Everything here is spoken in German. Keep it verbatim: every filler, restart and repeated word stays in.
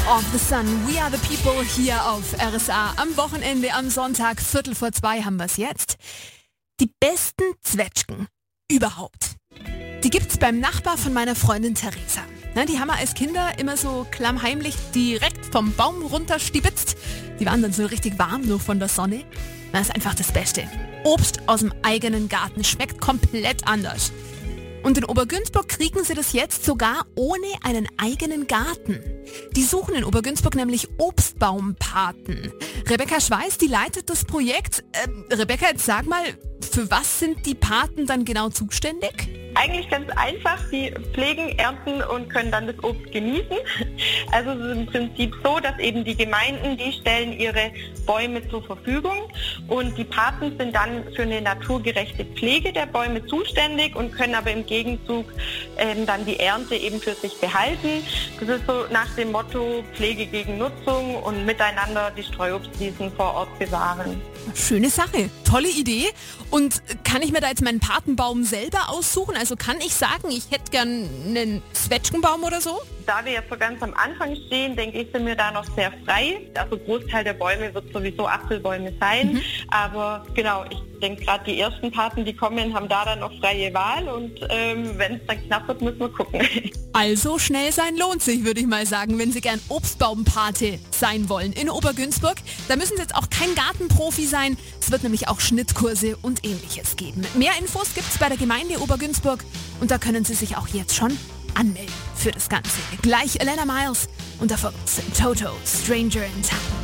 of the Sun. We are the people hier auf R S A. Am Wochenende, am Sonntag, Viertel vor zwei haben wir es jetzt. Die besten Zwetschgen überhaupt. Die gibt's beim Nachbar von meiner Freundin Theresa. Na, die haben wir als Kinder immer so klammheimlich direkt vom Baum runterstibitzt. Die waren dann so richtig warm, nur von der Sonne. Das ist einfach das Beste. Obst aus dem eigenen Garten schmeckt komplett anders. Und in Obergünzburg kriegen sie das jetzt sogar ohne einen eigenen Garten. Die suchen in Obergünzburg nämlich Obstbaumpaten. Rebecca Schweiß, die leitet das Projekt. Äh, Rebecca, jetzt sag mal, für was sind die Paten dann genau zuständig? Eigentlich ganz einfach, die pflegen, ernten und können dann das Obst genießen. Also es ist im Prinzip so, dass eben die Gemeinden, die stellen ihre Bäume zur Verfügung und die Paten sind dann für eine naturgerechte Pflege der Bäume zuständig und können aber im Gegenzug ähm, dann die Ernte eben für sich behalten. Das ist so nach dem Motto Pflege gegen Nutzung und miteinander die Streuobstwiesen vor Ort bewahren. Schöne Sache, tolle Idee. Und kann ich mir da jetzt meinen Patenbaum selber aussuchen? Also kann ich sagen, ich hätte gern einen Zwetschgenbaum oder so? Da wir jetzt so ganz am Anfang stehen, denke ich, sind wir da noch sehr frei. Also Großteil der Bäume wird sowieso Apfelbäume sein. Mhm. Aber genau, ich denke gerade die ersten Paten, die kommen, haben da dann noch freie Wahl. Und ähm, wenn es dann knapp wird, müssen wir gucken. Also schnell sein lohnt sich, würde ich mal sagen, wenn Sie gern Obstbaumpate sein wollen in Obergünzburg. Da müssen Sie jetzt auch kein Gartenprofi sein. Es wird nämlich auch Schnittkurse und Ähnliches geben. Mehr Infos gibt es bei der Gemeinde Obergünzburg. Und da können Sie sich auch jetzt schon anmelden für das Ganze. Gleich Elena Miles und davor Toto, Stranger in Town.